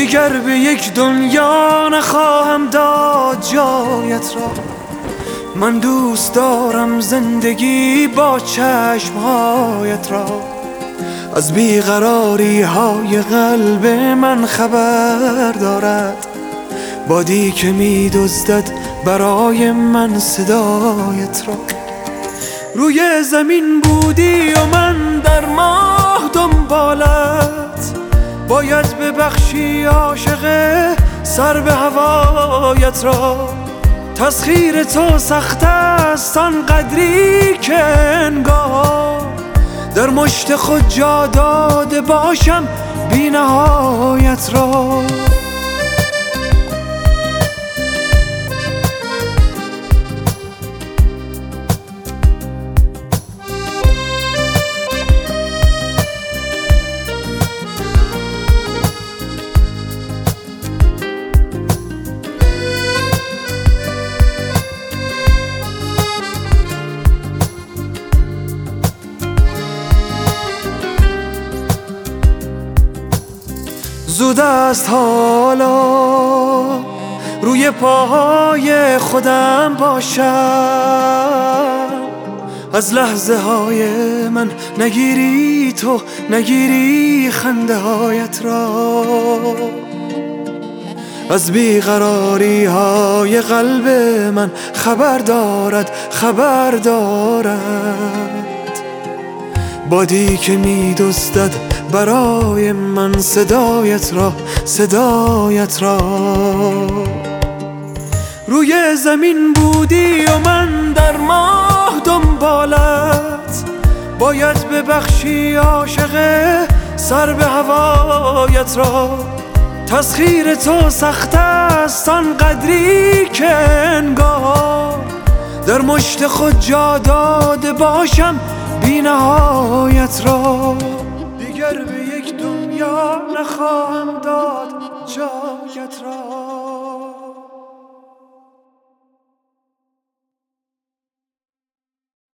دیگر به یک دنیا نخواهم داد جایت را. من دوست دارم زندگی با چشمهایت را. از بیقراری های قلب من خبر دارد بادی که می دزدد برای من صدایت را. روی زمین بودی و من در ماه دنبالت، باید ببخشی عاشق سر به هوایت را. تسخیر تو سخت است آنقدری که انگار در مشت خود جا داده باشم بی نهایت را. زود است حالا روی پاهای خودم باشم. از لحظه های من نگیری تو، نگیری خنده هایت را. از بیقراری های قلب من خبر دارد بادی که می دزدد برای من صدایت را. روی زمین بودی و من در ماه دنبالت، باید ببخشی عاشق سر به هوایت را. تسخیر تو سخت است آنقدری که انگار در مشت خود جا داده باشم بی نهایت را. دیگر به یک دنیا نخواهم داد جایت را.